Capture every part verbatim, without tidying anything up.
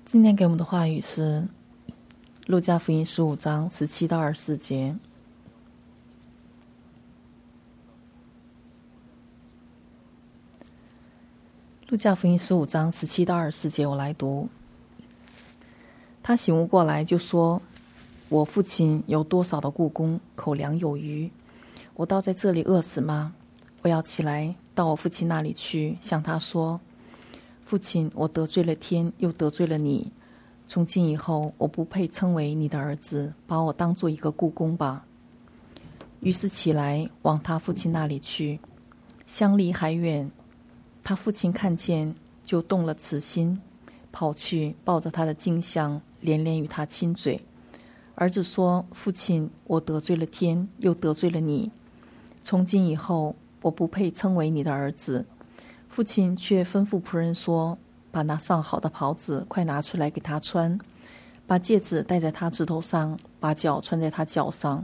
今天给我们的话语是路加福音十五章十七到二十四节。路加福音十五章十七到二十四节，我来读。他醒悟过来，就说：“我父亲有多少的雇工，口粮有余，我倒在这里饿死吗？我要起来到我父亲那里去，向他说：父亲，我得罪了天，又得罪了你。从今以后，我不配称为你的儿子，把我当做一个雇工吧。”于是起来往他父亲那里去，相离还远。他父亲看见，就动了慈心，跑去抱着他的颈项，连连与他亲嘴。儿子说：“父亲，我得罪了天，又得罪了你。从今以后，我不配称为你的儿子。”父亲却吩咐仆人说：“把那上好的袍子快拿出来给他穿，把戒指戴在他指头上，把脚穿在他脚上，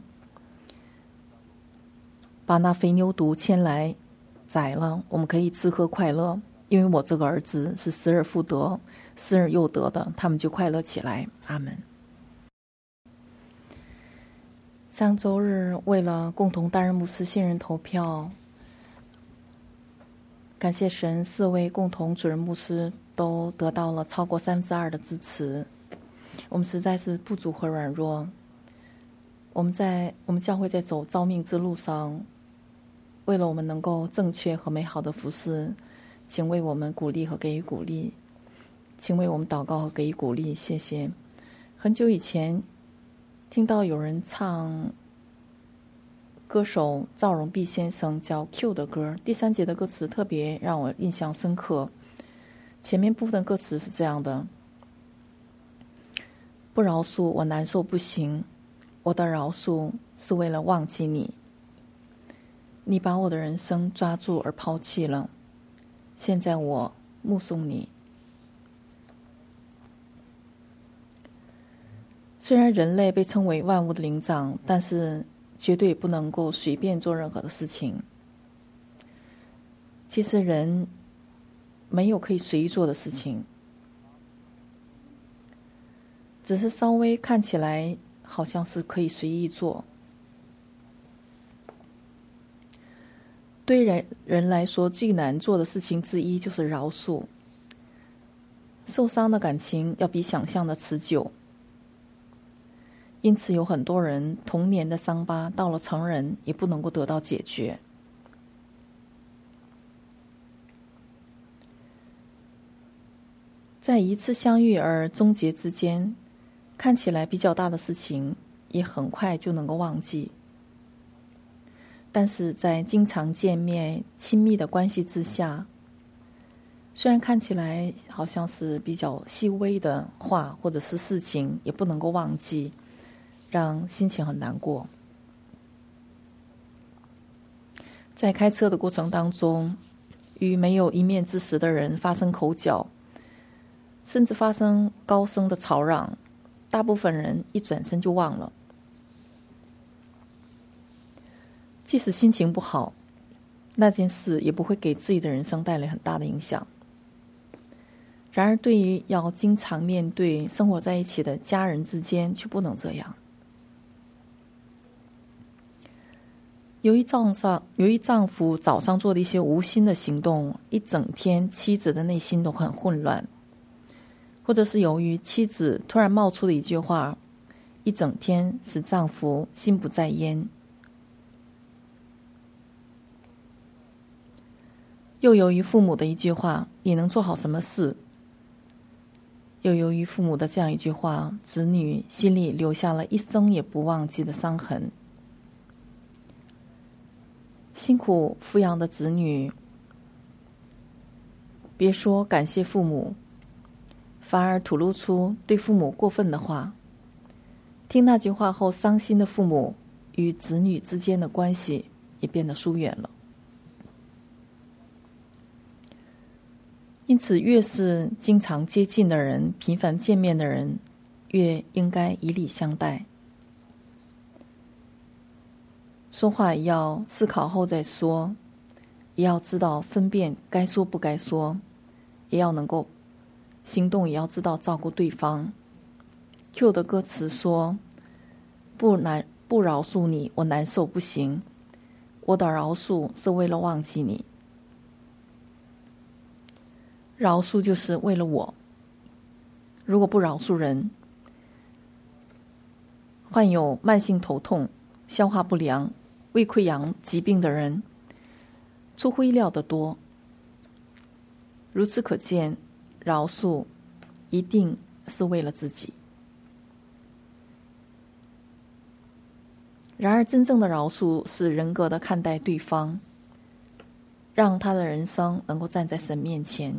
把那肥牛犊牵来宰了，我们可以吃喝快乐。因为我这个儿子是失而复得，失而又得的，他们就快乐起来。”阿们。上周日为了共同担任牧师信任投票，感谢神，四位共同主任牧师都得到了超过三分之二的支持。我们实在是不足和软弱。我们在我们教会在走召命之路上，为了我们能够正确和美好的服侍，请为我们鼓励和给予鼓励，请为我们祷告和给予鼓励，谢谢。很久以前听到有人唱歌手赵荣弼先生叫 Q 的歌，第三节的歌词特别让我印象深刻。前面部分的歌词是这样的：不饶恕我难受不行，我的饶恕是为了忘记你。你把我的人生抓住而抛弃了，现在我目送你。虽然人类被称为万物的灵长，但是绝对不能够随便做任何的事情。其实人没有可以随意做的事情，只是稍微看起来好像是可以随意做。对人人来说，最难做的事情之一就是饶恕。受伤的感情要比想象的持久，因此有很多人童年的伤疤到了成人也不能够得到解决。在一次相遇而终结之间，看起来比较大的事情也很快就能够忘记，但是在经常见面亲密的关系之下，虽然看起来好像是比较细微的话或者是事情，也不能够忘记，让心情很难过。在开车的过程当中，与没有一面之识的人发生口角，甚至发生高声的吵嚷，大部分人一转身就忘了。即使心情不好，那件事也不会给自己的人生带来很大的影响。然而对于要经常面对生活在一起的家人之间，却不能这样。由于丈上由于丈夫早上做的一些无心的行动，一整天妻子的内心都很混乱，或者是由于妻子突然冒出的一句话，一整天使丈夫心不在焉。又由于父母的一句话，你能做好什么事？又由于父母的这样一句话，子女心里留下了一生也不忘记的伤痕。辛苦抚养的子女，别说感谢父母，反而吐露出对父母过分的话。听那句话后伤心的父母，与子女之间的关系也变得疏远了。因此，越是经常接近的人，频繁见面的人，越应该以礼相待。说话也要思考后再说，也要知道分辨该说不该说，也要能够行动也要知道照顾对方。Q 的歌词说：不难不饶恕你，我难受不行。我的饶恕是为了忘记你。饶恕就是为了我。如果不饶恕人，患有慢性头痛、消化不良、胃溃疡疾病的人，出乎意料的多。如此可见，饶恕一定是为了自己。然而，真正的饶恕是人格的看待对方，让他的人生能够站在神面前。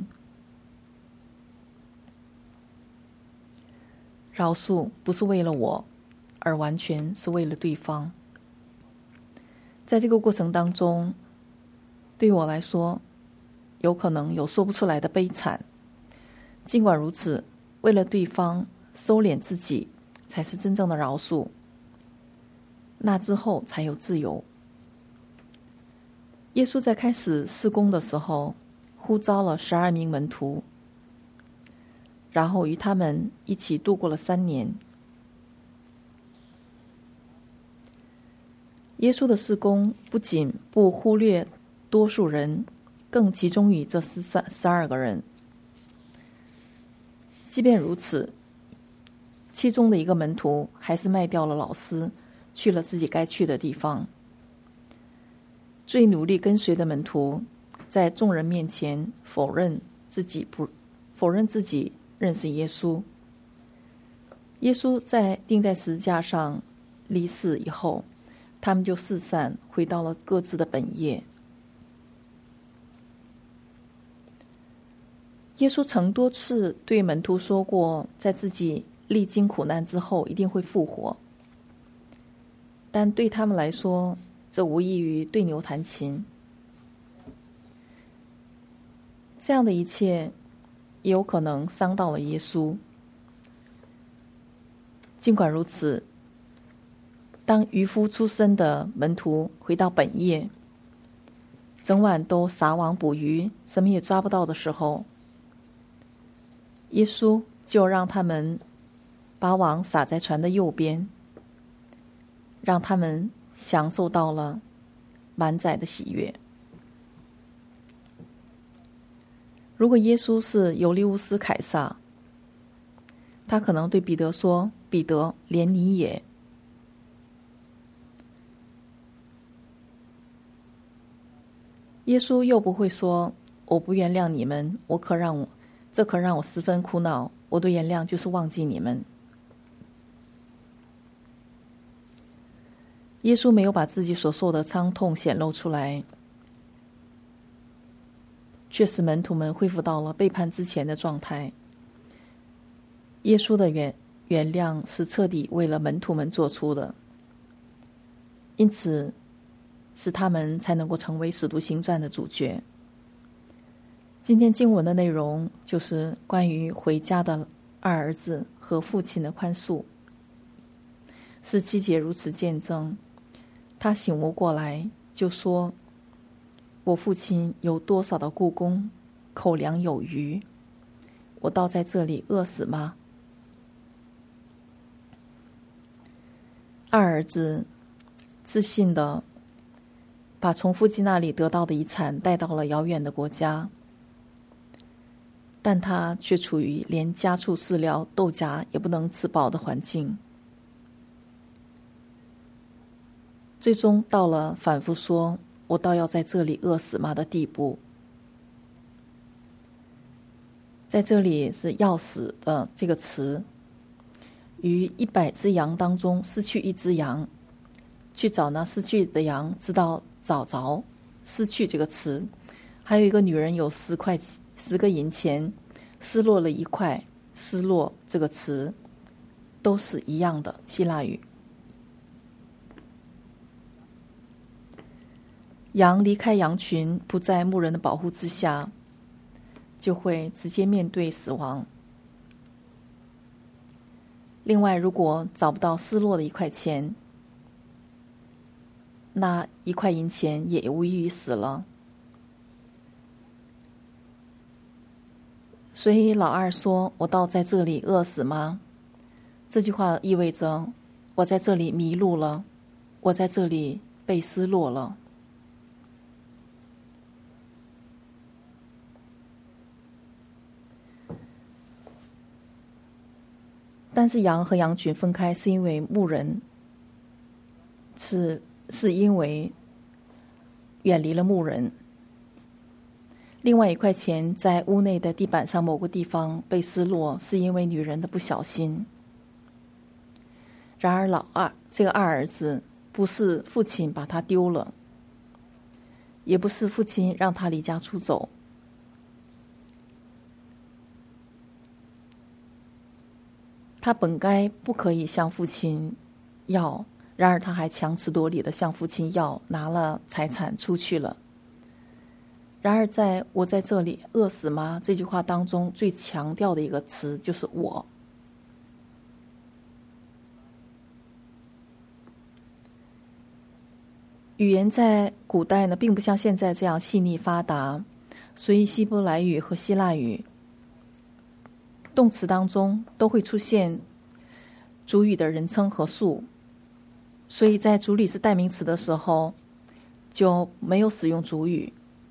饶恕不是为了我，而完全是为了对方。在这个过程当中，对我来说，有可能有说不出来的悲惨。尽管如此，为了对方收敛自己，才是真正的饶恕。那之后才有自由。耶稣在开始事工的时候，呼召了十二名门徒，然后与他们一起度过了三年。耶稣的事工不仅不忽略多数人，更集中于这十三十二个人。即便如此，其中的一个门徒还是卖掉了老师，去了自己该去的地方。最努力跟随的门徒，在众人面前否认自己不否认自己认识耶稣。耶稣在钉在十字架上离世以后，他们就四散回到了各自的本业。耶稣曾多次对门徒说过，在自己历经苦难之后一定会复活，但对他们来说，这无异于对牛弹琴。这样的一切也有可能伤到了耶稣。尽管如此，当渔夫出身的门徒回到本业，整晚都撒网捕鱼，什么也抓不到的时候，耶稣就让他们把网撒在船的右边，让他们享受到了满载的喜悦。如果耶稣是尤利乌斯·凯撒，他可能对彼得说：彼得，连你也。耶稣又不会说：我不原谅你们，我可让我这可让我十分苦恼，我的原谅就是忘记你们。耶稣没有把自己所受的伤痛显露出来，却使门徒们恢复到了背叛之前的状态。耶稣的原原谅是彻底为了门徒们做出的，因此使他们才能够成为使徒行传的主角。今天经文的内容就是关于回家的二儿子和父亲的宽恕。十七节如此见证，他醒悟过来，就说：我父亲有多少的雇工，口粮有余，我倒在这里饿死吗？二儿子自信地把从父亲那里得到的遗产带到了遥远的国家，但他却处于连家畜饲料豆荚也不能吃饱的环境，最终到了反复说我倒要在这里饿死吗的地步。在这里是要死的这个词，于一百只羊当中失去一只羊，去找那失去的羊，直到找着失去这个词。还有一个女人有十块十个银钱，失落了一块，失落这个词都是一样的希腊语。羊离开羊群，不在牧人的保护之下，就会直接面对死亡。另外，如果找不到失落的一块钱，那一块银钱也无异于死了。 所以老二说：“我倒在这里饿死吗？”这句话意味着我在这里迷路了，我在这里被失落了。但是羊和羊群分开是因为牧人是是因为远离了牧人。另外一块钱在屋内的地板上某个地方被失落，是因为女人的不小心。然而老二这个二儿子不是父亲把他丢了，也不是父亲让他离家出走，他本该不可以向父亲要，然而他还强词夺理的向父亲要，拿了财产出去了。然而在我在这里饿死吗这句话当中，最强调的一个词就是我。语言在古代呢，并不像现在这样细腻发达，所以希伯来语和希腊语动词当中都会出现主语的人称和数，所以在主语是代名词的时候就没有使用主语，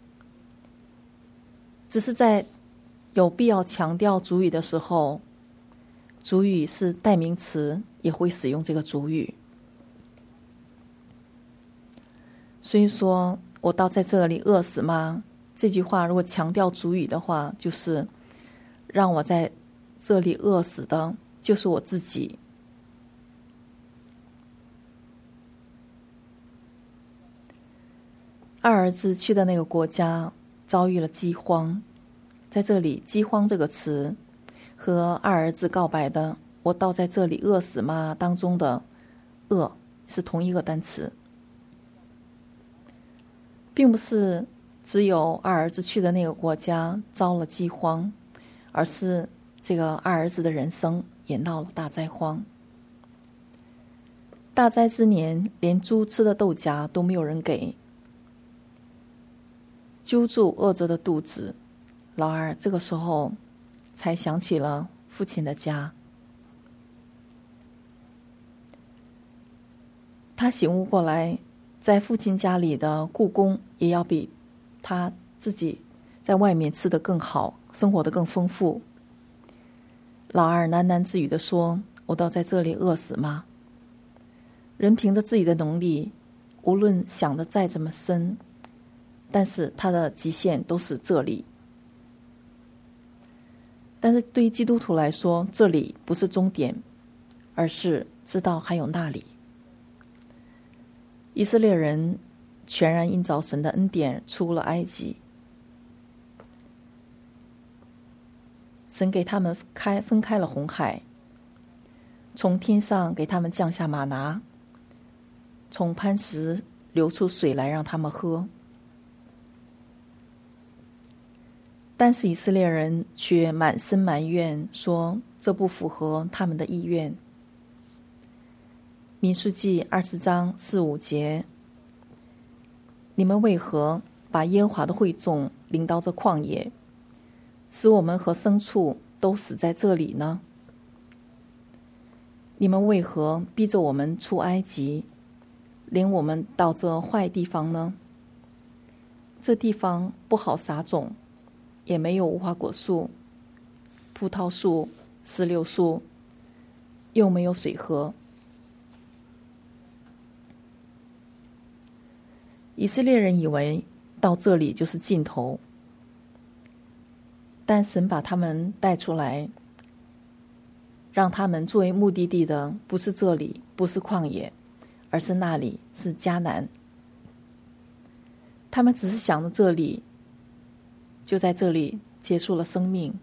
只是在有必要强调主语的时候，主语是代名词也会使用这个主语。所以说我倒在这里饿死吗这句话如果强调主语的话，就是让我在这里饿死的就是我自己。二儿子去的那个国家遭遇了饥荒，在这里饥荒这个词和二儿子告白的我倒在这里饿死吗当中的饿是同一个单词，并不是只有二儿子去的那个国家遭了饥荒，而是这个二儿子的人生也闹了大灾荒。大灾之年，连猪吃的豆荚都没有人给，揪住饿着的肚子，老二这个时候才想起了父亲的家。他醒悟过来，在父亲家里的雇工也要比他自己在外面吃得更好，生活得更丰富。老二喃喃自语地说：“我倒在这里饿死吗？”人凭着自己的能力，无论想得再怎么深，但是他的极限都是这里。但是对于基督徒来说，这里不是终点，而是知道还有那里。以色列人全然因着神的恩典出了埃及，神给他们开分开了红海，从天上给他们降下玛拿，从磐石流出水来让他们喝。但是以色列人却满身埋怨，说这不符合他们的意愿。民数记二十章四五节：你们为何把耶和华的会众领到这旷野，使我们和牲畜都死在这里呢？你们为何逼着我们出埃及，领我们到这坏地方呢？这地方不好撒种，也没有无花果树、葡萄树、石榴树，又没有水喝。以色列人以为到这里就是尽头，但神把他们带出来，让他们作为目的地的不是这里，不是旷野，而是那里，是迦南。他们只是想着这里，就在这里结束了生命。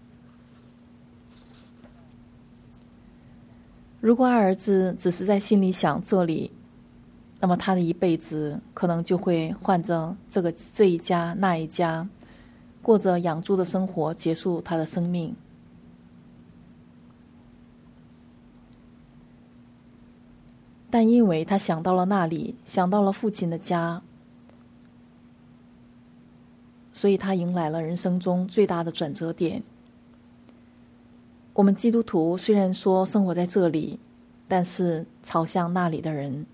如果二儿子只是在心里想这里，那么他的一辈子可能就会换着这个这一家那一家，过着养猪的生活，结束他的生命。但因为他想到了那里，想到了父亲的家，所以他迎来了人生中最大的转折点， 我们基督徒虽然说生活在这里，但是朝向那里的人。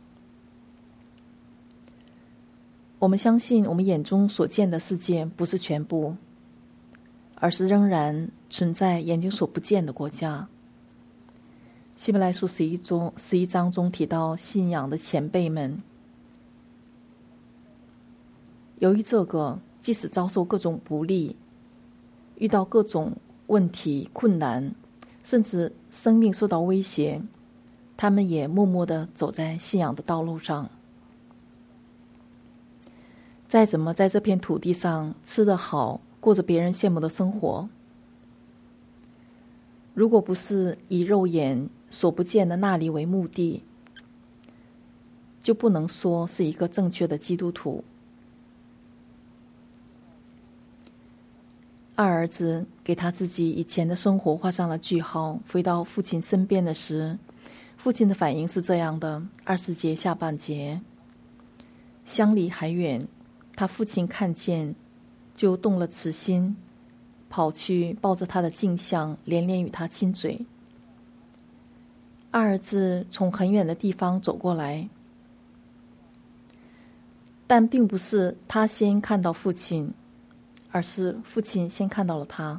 我们相信我们眼中所见的世界不是全部，而是仍然存在眼睛所不见的国家。希伯来书十一中十一章中提到信仰的前辈们，由于这个，即使遭受各种不利，遇到各种问题困难，甚至生命受到威胁，他们也默默地走在信仰的道路上。再怎么在这片土地上吃得好，过着别人羡慕的生活，如果不是以肉眼所不见的那里为目的，就不能说是一个正确的基督徒。二儿子给他自己以前的生活画上了句号，回到父亲身边的时，父亲的反应是这样的：二十节下半节，相离还远，他父亲看见，就动了慈心，跑去抱着他的镜像，连连与他亲嘴。二儿子从很远的地方走过来，但并不是他先看到父亲，而是父亲先看到了他。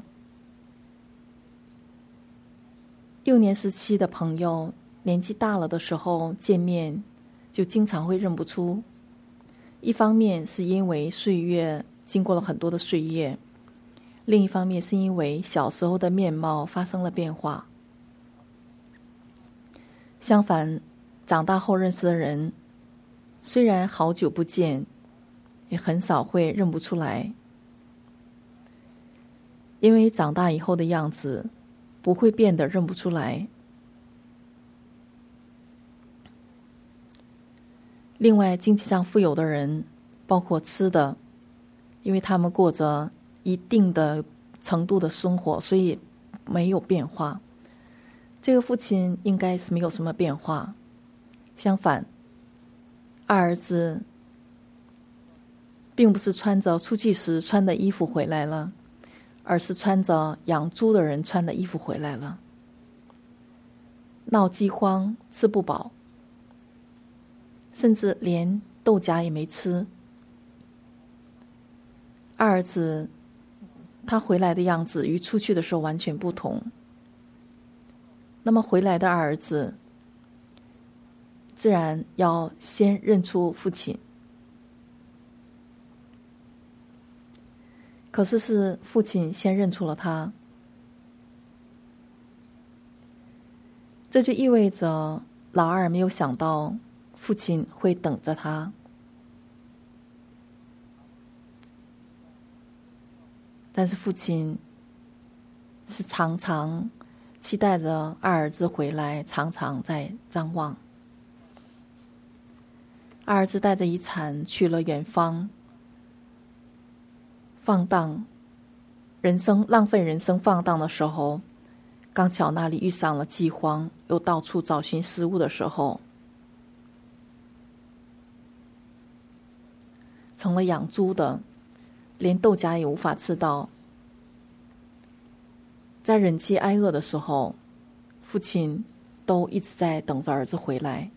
幼年时期的朋友，年纪大了的时候见面，就经常会认不出。一方面是因为岁月经过了很多的岁月，另一方面是因为小时候的面貌发生了变化。相反，长大后认识的人，虽然好久不见，也很少会认不出来，因为长大以后的样子不会变得认不出来。另外，经济上富有的人，包括吃的，因为他们过着一定的程度的生活，所以没有变化。这个父亲应该是没有什么变化。相反，二儿子并不是穿着出去时穿的衣服回来了，而是穿着养猪的人穿的衣服回来了。闹饥荒，吃不饱，甚至连豆荚也没吃。二儿子他回来的样子与出去的时候完全不同。那么回来的二儿子自然要先认出父亲，可是是父亲先认出了他，这就意味着老二没有想到父亲会等着他。但是父亲是常常期待着二儿子回来，常常在张望。二儿子带着遗产去了远方，放荡人生浪费人生放荡的时候，刚巧那里遇上了饥荒，又到处找寻食物的时候，成了养猪的，连豆荚也无法吃到。在忍饥挨饿的时候，父亲都一直在等着儿子回来。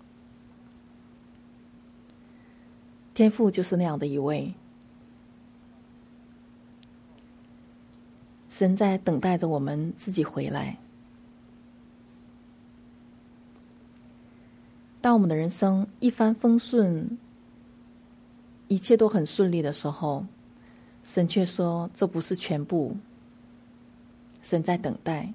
天父就是那样的一位，神在等待着我们自己回来。当我们的人生一帆风顺，一切都很顺利的时候，神却说这不是全部，神在等待。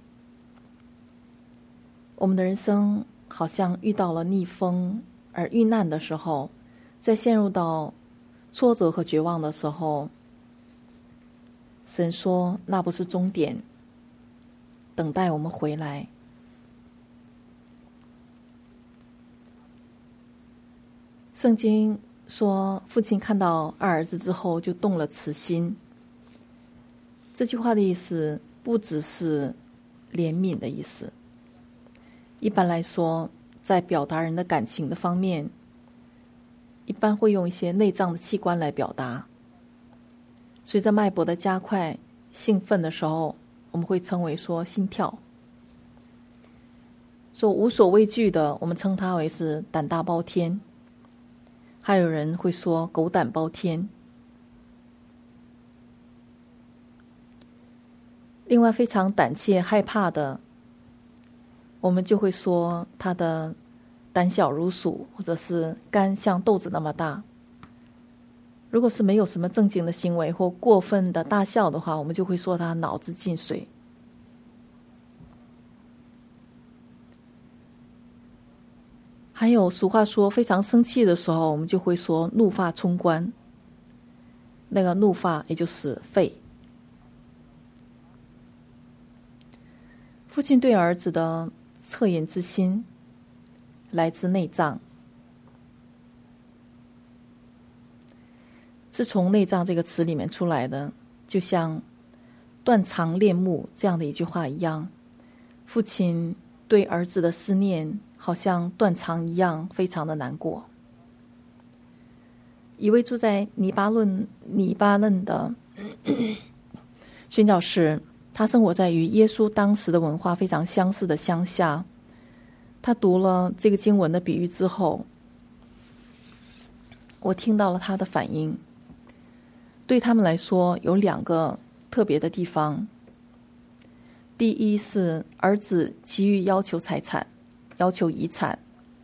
我们的人生好像遇到了逆风而遇难的时候，在陷入到挫折和绝望的时候，神说那不是终点，等待我们回来。圣经说父亲看到二儿子之后就动了慈心，这句话的意思不只是怜悯的意思。一般来说，在表达人的感情的方面，一般会用一些内脏的器官来表达。随着脉搏的加快，兴奋的时候我们会称为说心跳。说无所畏惧的，我们称它为是胆大包天。还有人会说狗胆包天。另外非常胆怯害怕的，我们就会说他的胆小如鼠，或者是肝像豆子那么大。如果是没有什么正经的行为或过分的大笑的话，我们就会说他脑子进水。还有俗话说非常生气的时候，我们就会说怒发冲冠。那个怒发也就是肺。父亲对儿子的恻隐之心来自内脏。是从内脏这个词里面出来的，就像断肠恋目这样的一句话一样，父亲对儿子的思念好像断肠一样，非常的难过。一位住在黎巴嫩黎巴嫩的宣教士，他生活在与耶稣当时的文化非常相似的乡下。他读了这个经文的比喻之后，我听到了他的反应。对他们来说有两个特别的地方。第一是儿子急于要求财产，要求遗产。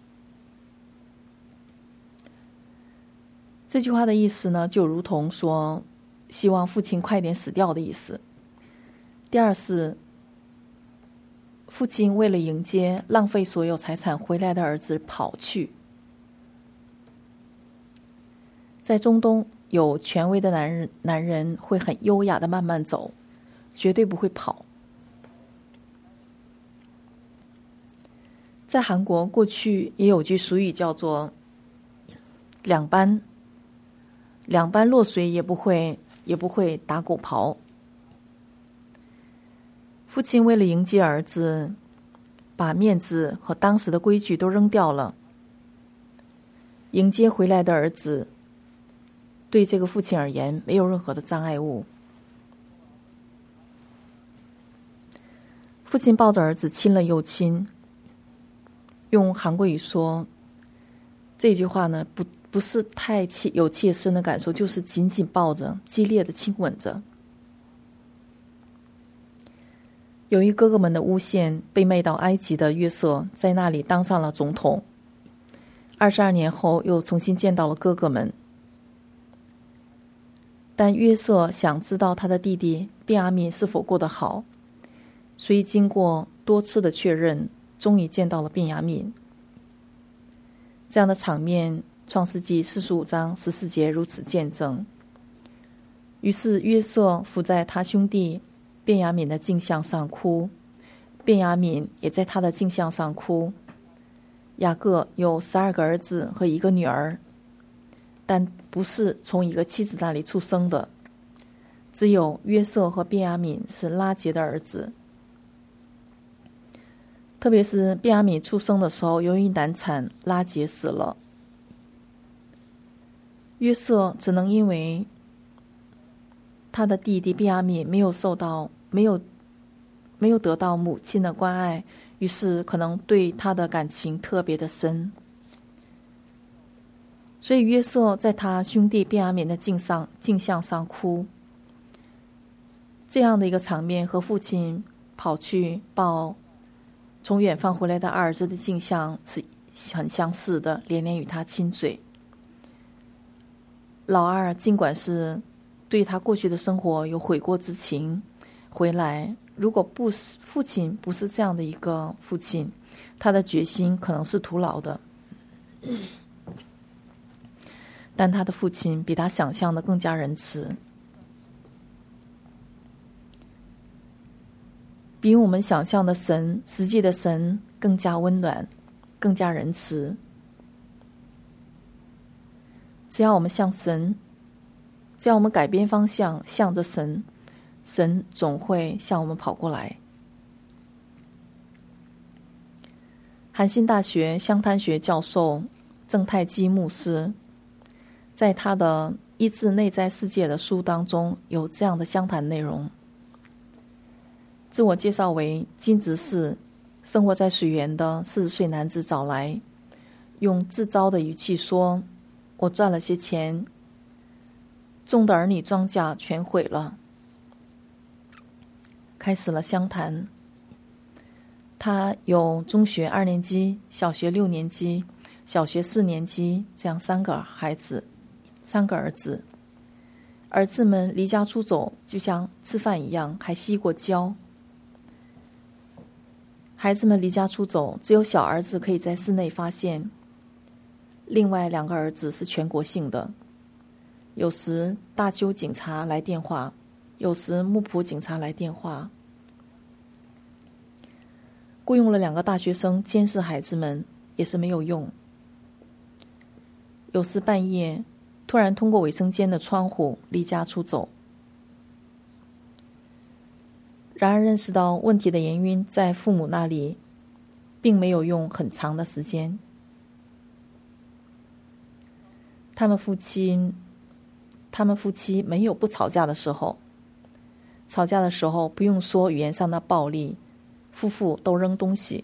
这句话的意思呢，就如同说希望父亲快点死掉的意思。第二是父亲为了迎接浪费所有财产回来的儿子跑去。在中东，有权威的男人男人会很优雅的慢慢走，绝对不会跑。在韩国过去也有句俗语叫做两班两班落水也不会也不会打狗刨。父亲为了迎接儿子，把面子和当时的规矩都扔掉了。迎接回来的儿子对这个父亲而言没有任何的障碍物。父亲抱着儿子亲了又亲。用韩国语说这句话呢，不不是太切有切身的感受，就是紧紧抱着，激烈的亲吻着。由于哥哥们的诬陷，被卖到埃及的约瑟在那里当上了总统。二十二年后，又重新见到了哥哥们。但约瑟想知道他的弟弟便雅悯是否过得好，所以经过多次的确认，终于见到了便雅悯。这样的场面，创世纪四十五章十四节如此见证。于是约瑟伏在他兄弟便雅悯的镜像上哭，便雅悯也在他的镜像上哭。雅各有十二个儿子和一个女儿，但不是从一个妻子那里出生的，只有约瑟和便雅悯是拉结的儿子。特别是便雅悯出生的时候，由于难产，拉结死了。约瑟只能因为他的弟弟便雅悯没有受到没有没有得到母亲的关爱，于是可能对他的感情特别的深。所以约瑟在他兄弟便雅悯的镜上镜像上哭。这样的一个场面和父亲跑去抱从远方回来的儿子的镜像是很相似的，连连与他亲嘴。老二尽管是对他过去的生活有悔过之情，回来如果不是父亲不是这样的一个父亲，他的决心可能是徒劳的。但他的父亲比他想象的更加仁慈，比我们想象的神，实际的神更加温暖，更加仁慈。只要我们向神，只要我们改变方向，向着神，神总会向我们跑过来。韩信大学湘滩学教授郑太基牧师在他的《医治内在世界》的书当中有这样的详谈内容。 自我介绍为金执事，生活在水源的四十岁男子找来，用自招的语气说：“我赚了些钱，种的儿女庄稼全毁了。”开始了相谈。他有中学二年级、小学六年级、小学四年级这样三个孩子，三个儿子。儿子们离家出走，就像吃饭一样，还吸过胶。孩子们离家出走，只有小儿子可以在室内发现，另外两个儿子是全国性的。有时大邱警察来电话，有时木浦警察来电话，雇佣了两个大学生监视孩子们，也是没有用。有时半夜突然通过卫生间的窗户离家出走。然而认识到问题的原因在父母那里，并没有用很长的时间。他们夫妻他们夫妻没有不吵架的时候，吵架的时候不用说语言上的暴力，夫妇都扔东西。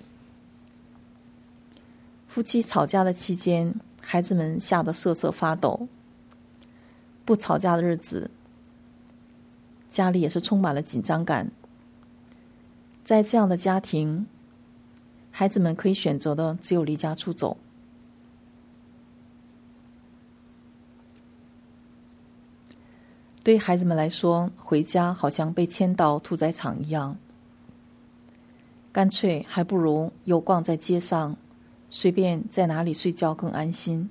夫妻吵架的期间，孩子们吓得瑟瑟发抖。不吵架的日子，家里也是充满了紧张感。在这样的家庭，孩子们可以选择的只有离家出走。对孩子们来说，回家好像被迁到屠宰场一样，干脆还不如游逛在街上，随便在哪里睡觉更安心。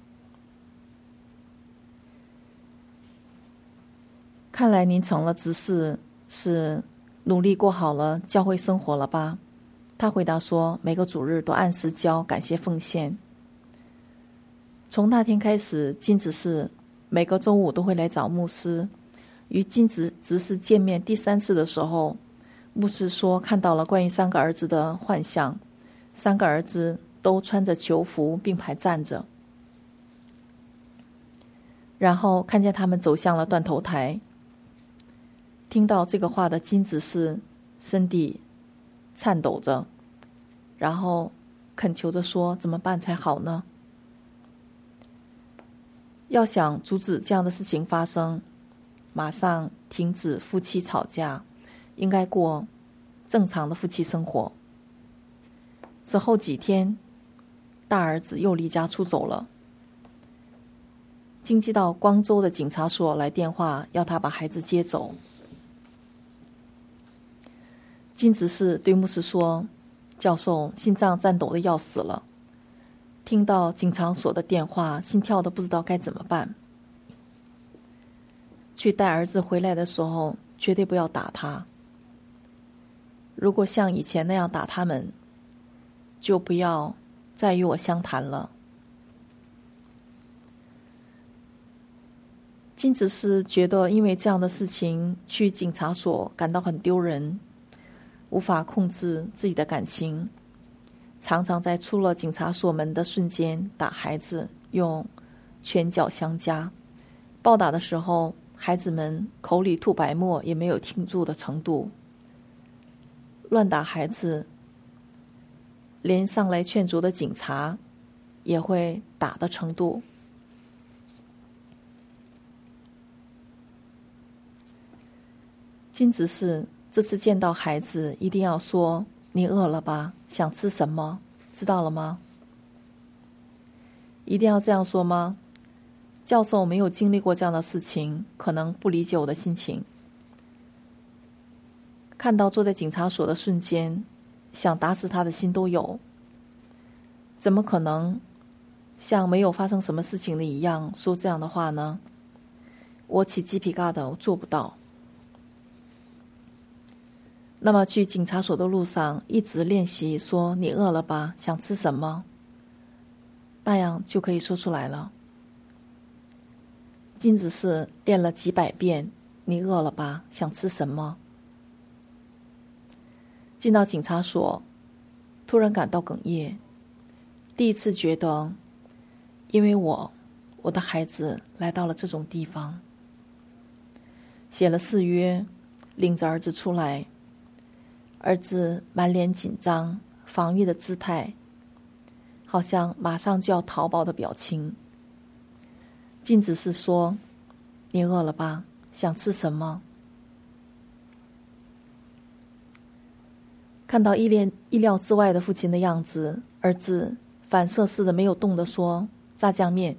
看来您成了执事，是努力过好了教会生活了吧？他回答说，每个主日都按时交感谢奉献。从那天开始，金执事每个周五都会来找牧师。与金执执事见面第三次的时候，牧师说看到了关于三个儿子的幻象，三个儿子都穿着囚服并排站着，然后看见他们走向了断头台。听到这个话的金执事身体颤抖着，然后恳求着说，怎么办才好呢？要想阻止这样的事情发生，马上停止夫妻吵架，应该过正常的夫妻生活。之后几天，大儿子又离家出走了。经济到光州的警察所来电话，要他把孩子接走。金执事对牧师说，教授心脏颤抖的要死了，听到警察所的电话，心跳的不知道该怎么办。去带儿子回来的时候，绝对不要打他。如果像以前那样打他们，就不要再与我相谈了。金执事觉得因为这样的事情去警察所感到很丢人，无法控制自己的感情，常常在出了警察所门的瞬间打孩子，用拳脚相加。暴打的时候，孩子们口里吐白沫也没有停住的程度。乱打孩子，连上来劝阻的警察也会打的程度。金执事这次见到孩子，一定要说，你饿了吧？想吃什么？知道了吗？一定要这样说吗？教授没有经历过这样的事情，可能不理解我的心情。看到坐在警察所的瞬间，想打死他的心都有。怎么可能像没有发生什么事情的一样说这样的话呢？我起鸡皮疙瘩，我做不到。那么去警察所的路上一直练习说，你饿了吧？想吃什么？那样就可以说出来了。金执事练了几百遍，你饿了吧？想吃什么？进到警察所，突然感到哽咽。第一次觉得，因为我，我的孩子来到了这种地方。写了誓约，领着儿子出来， 儿子满脸紧张、防御的姿态，好像马上就要逃跑的表情。金子是说：“你饿了吧？想吃什么？”看到意料意料之外的父亲的样子，儿子反射似的没有动地说：“炸酱面。”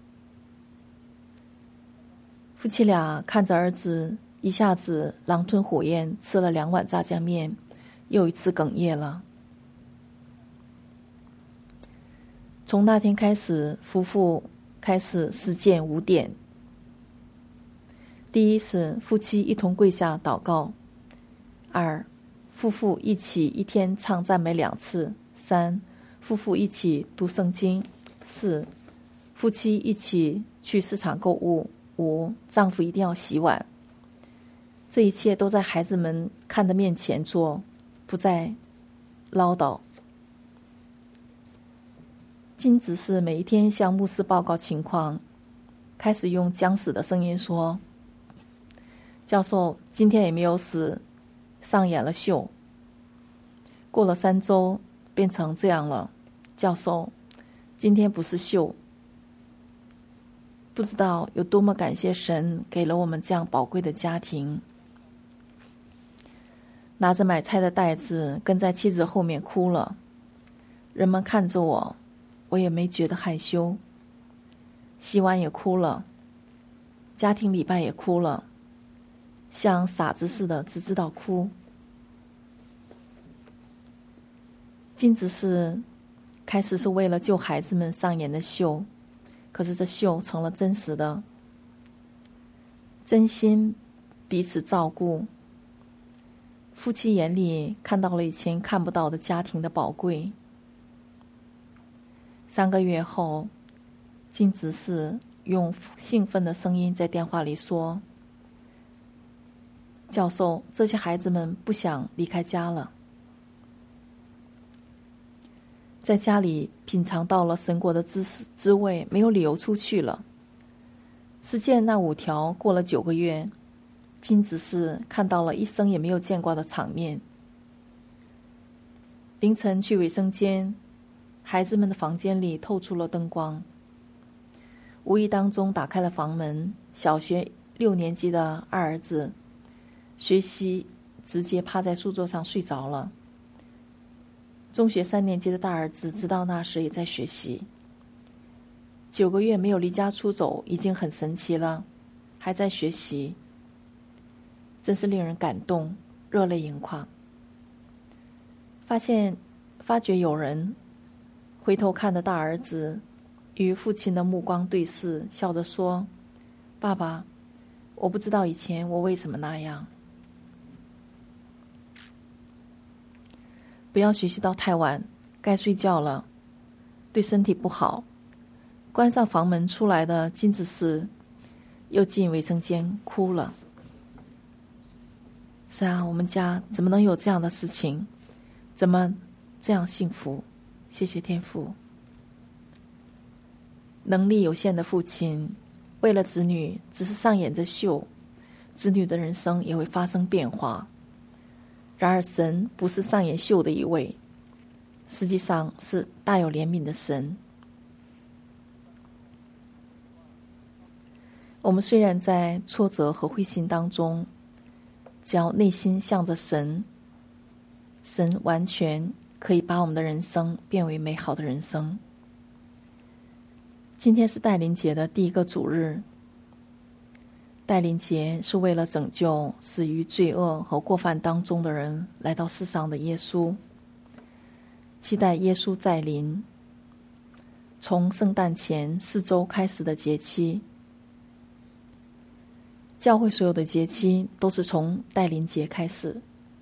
夫妻俩看着儿子一下子狼吞虎咽吃了两碗炸酱面，又一次哽咽了。从那天开始，夫妇开始实践五点。第一是夫妻一同跪下祷告；二，夫妇一起一天唱赞美两次；三，夫妇一起读圣经；四，夫妻一起去市场购物；五，丈夫一定要洗碗。这一切都在孩子们看的面前做，不再唠叨。金执事每一天向牧师报告情况，开始用僵死的声音说：“教授今天也没有死，上演了秀。过了三周变成这样了，教授今天不是秀。不知道有多么感谢神给了我们这样宝贵的家庭。”拿着买菜的袋子跟在妻子后面哭了。人们看着我，我也没觉得害羞。洗碗也哭了，家庭礼拜也哭了，像傻子似的只知道哭。金执事开始是为了救孩子们上演的秀，可是这秀成了真实的，真心彼此照顾。夫妻眼里看到了以前看不到的家庭的宝贵。三个月后，金执事用兴奋的声音在电话里说：“教授，这些孩子们不想离开家了，在家里品尝到了神国的滋滋味，没有理由出去了。”实践那五条过了九个月，金执事看到了一生也没有见过的场面。凌晨去卫生间，孩子们的房间里透出了灯光。无意当中打开了房门，小学六年级的二儿子学习直接趴在书桌上睡着了。中学三年级的大儿子直到那时也在学习。九个月没有离家出走已经很神奇了，还在学习，真是令人感动，热泪盈眶。发现发觉有人回头看的大儿子与父亲的目光对视，笑着说：“爸爸，我不知道以前我为什么那样。”不要学习到太晚，该睡觉了，对身体不好。关上房门出来的金执事又进卫生间哭了。是啊，我们家怎么能有这样的事情？怎么这样幸福？谢谢天父。能力有限的父亲为了子女只是上演着秀，子女的人生也会发生变化。然而神不是上演秀的一位，实际上是大有怜悯的神。我们虽然在挫折和灰心当中，只要内心向着神，神完全可以把我们的人生变为美好的人生。今天是带领节的第一个主日。带领节是为了拯救死于罪恶和过犯当中的人来到世上的耶稣，期待耶稣再临。从圣诞前四周开始的节期，教会所有的节期都是从带领节开始。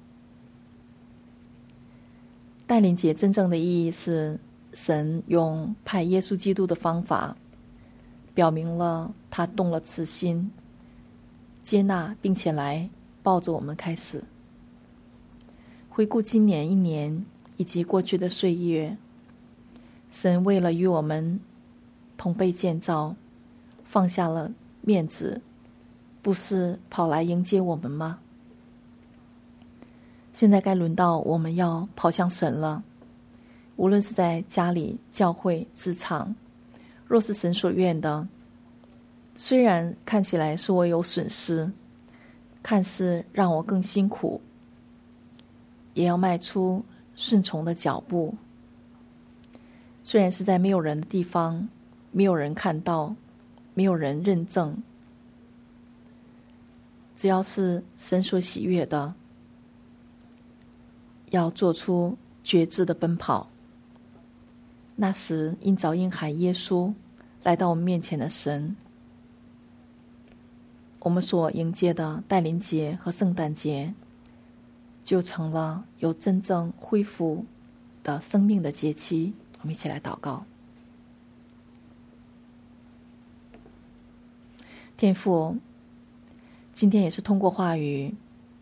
带领节真正的意义是神用派耶稣基督的方法，表明了他动了慈心，接纳并且来抱着我们开始。回顾今年一年以及过去的岁月，神为了与我们同被建造，放下了面子，不是跑来迎接我们吗？ 现在该轮到我们要跑向神了。无论是在家里、教会、职场，若是神所愿的，虽然看起来是我有损失，看似让我更辛苦，也要迈出顺从的脚步。虽然是在没有人的地方，没有人看到，没有人认证，只要是神所喜悦的，要做出觉知的奔跑。那时因着因海耶稣来到我们面前的神，我们所迎接的带领节和圣诞节就成了有真正恢复的生命的节期。我们一起来祷告。天父，今天也是通过话语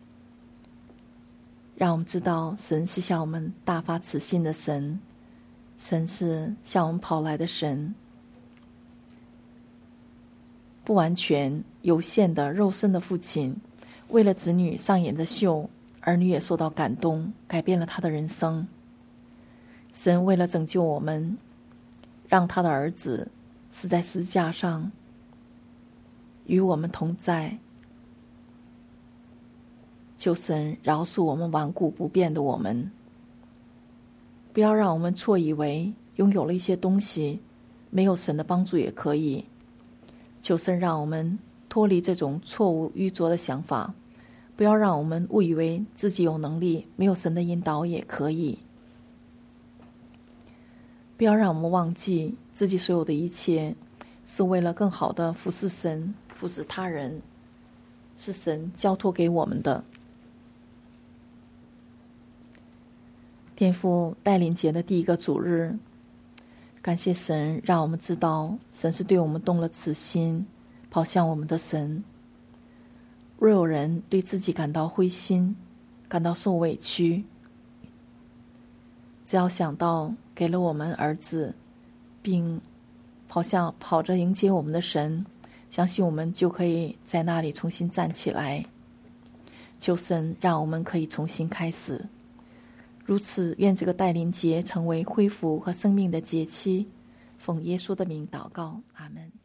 让我们知道神是向我们大发慈心的神，神是向我们跑来的神。不完全有限的肉身的父亲，为了子女上演的秀，儿女也受到感动，改变了他的人生。神为了拯救我们，让他的儿子死在十字架上，与我们同在。求神饶恕我们顽固不变的我们，不要让我们错以为拥有了一些东西，没有神的帮助也可以。求神让我们脱离这种错误愚拙的想法，不要让我们误以为自己有能力，没有神的引导也可以。不要让我们忘记自己所有的一切是为了更好的服侍神，服侍他人，是神交托给我们的。天父带领节的第一个主日，感谢神让我们知道神是对我们动了慈心，跑向我们的神。若有人对自己感到灰心，感到受委屈，只要想到给了我们儿子，并跑向跑着迎接我们的神，相信我们就可以在那里重新站起来。求神让我们可以重新开始。如此，愿这个带领节成为恢复和生命的节期。奉耶稣的名祷告，阿们。